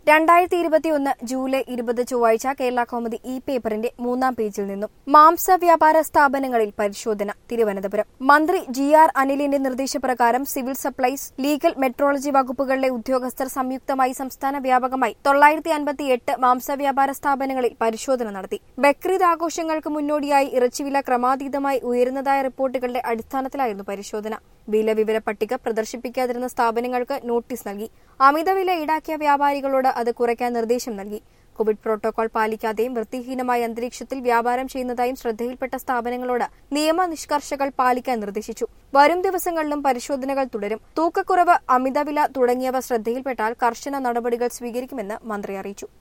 2021 July 20 ചൊവ്വാഴ്ച കേരള കൗമുദി ഈ പേപ്പറിന്റെ 3-ാം പേജിൽ നിന്നും മാംസ വ്യാപാര സ്ഥാപനങ്ങളിൽ പരിശോധന തിരുവനന്തപുരം മന്ത്രി GR അനിലിന്റെ നിർദ്ദേശപ്രകാരം സിവിൽ സപ്ലൈസ് ലീഗൽ മെട്രോളജി വകുപ്പുകളിലെ ഉദ്യോഗസ്ഥർ സംയുക്തമായി സംസ്ഥാന വ്യാപകമായി 958 മാംസ വ്യാപാര സ്ഥാപനങ്ങളിൽ പരിശോധന നടത്തി. ബക്രീദ് ആഘോഷങ്ങൾക്ക് മുന്നോടിയായി ഇറച്ചിവില ക്രമാതീതമായി ഉയരുന്നതായ റിപ്പോർട്ടുകളുടെ അടിസ്ഥാനത്തിലായിരുന്നു പരിശോധന. വില വിവര പട്ടിക പ്രദർശിപ്പിക്കാതിരുന്ന സ്ഥാപനങ്ങൾക്ക് നോട്ടീസ് നൽകി. അമിതവില ഈടാക്കിയ വ്യാപാരികളോട് അത് കുറയ്ക്കാൻ നിർദ്ദേശം നൽകി. കോവിഡ് പ്രോട്ടോകോൾ പാലിക്കാതെയും വൃത്തിഹീനമായ അന്തരീക്ഷത്തിൽ വ്യാപാരം ചെയ്യുന്നതായും ശ്രദ്ധയിൽപ്പെട്ട സ്ഥാപനങ്ങളോട് നിയമനിഷ്കർഷകൾ പാലിക്കാൻ നിർദ്ദേശിച്ചു. വരും ദിവസങ്ങളിലും പരിശോധനകൾ തുടരും. തൂക്കക്കുറവ്, അമിതവില തുടങ്ങിയവ ശ്രദ്ധയിൽപ്പെട്ടാൽ കർശന നടപടികൾ സ്വീകരിക്കുമെന്ന് മന്ത്രി അറിയിച്ചു.